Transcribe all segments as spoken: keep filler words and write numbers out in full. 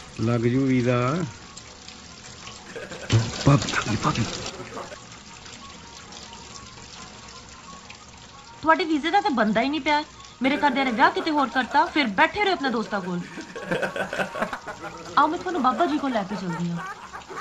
ਲੱਗ ਜੂ ਵੀਜ਼ਾ। ਤੁਹਾਡੇ ਵੀਜ਼ੇ ਦਾ ਤਾਂ ਬੰਦਾ ਹੀ ਨਹੀਂ ਪਿਆ। ਮੇਰੇ ਘਰਦਿਆਂ ਨੇ ਵਿਆਹ ਕਿਤੇ ਹੋਰ ਕਰਤਾ, ਫਿਰ ਬੈਠੇ ਰਹੇ ਆਪਣੇ ਦੋਸਤਾਂ ਕੋਲ। ਆਓ ਮੈਂ ਤੁਹਾਨੂੰ ਬਾਬਾ ਜੀ ਕੋਲ ਲੈ ਕੇ ਚੱਲਦੀ ਹਾਂ।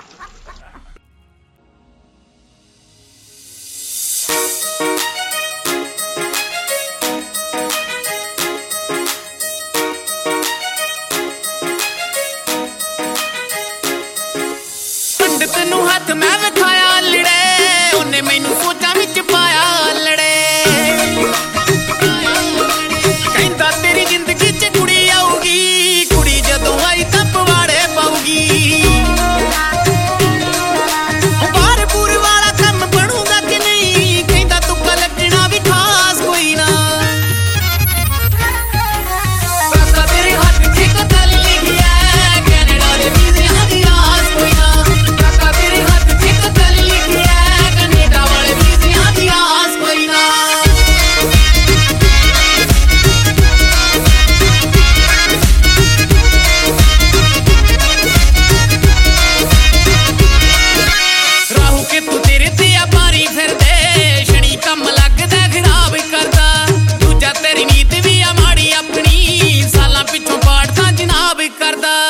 ਪੰਡਤ ਨੂੰ ਹੱਥ ਮੈਂ ਵਿਖਾਇਆ ਲੜੇ, ਉਹਨੇ ਮੈਨੂੰ ਸੋਚਾਂ ਵਿੱਚ ਪਾਇਆ ਲੜੇ। ਕਹਿੰਦਾ ਤੇਰੀ ਜ਼ਿੰਦਗੀ 'ਚ ਕੁੜੀ ਆਊਗੀ, ਕੁੜੀ ਜਦੋਂ ਆਈ ਤਾਂ ਪਵਾੜੇ ਪਾਊਗੀ। ਬਾਹਰ ਬੂਰ ਵਾਲਾ ਕੰਮ ਬਣੂਗਾ ਕਿ ਨਹੀਂ, ਕਹਿੰਦਾ ਤੁੱਕਾ ਲੱਗਣਾ ਵੀ ਖਾਸ ਕੋਈ ਨਾ। ਕਾਕਾ ਤੇਰੇ ਹੱਥ 'ਚ ਕਤਲ ਲਿਖਿਆ, ਕੈਨੇਡਾ ਦੇ ਵੀਜ਼ਿਆਂ ਦੀ ਆਸ ਕੋਈ ਨਾ। ਕਾਕਾ ਤੇਰੇ ਹੱਥ 'ਚ ਕਤਲ ਲਿਖਿਆ, ਕੈਨੇਡਾ ਵਾਲੇ ਵੀਜ਼ਿਆਂ ਦੀ ਆਸ ਕੋਈ ਨਾ। ਰਾਹੂ ਕੇ ਤੂੰ ਤੇਰੇ ਤੇ ਆ ਬਾਰੀ ਫਿਰਦੇ, ਸ਼ਨੀ ਕੰਮ ਲੱਗਦਾ ਖਰਾਬ ਕਰਦਾ। ਦੂਜਾ ਤੇਰੀ ਨੀਤ ਵੀ ਆ ਮਾੜੀ, ਆਪਣੀ ਸਾਲਾਂ ਪਿੱਛੋਂ ਪਾੜਦਾ ਜਨਾਬ ਕਰਦਾ।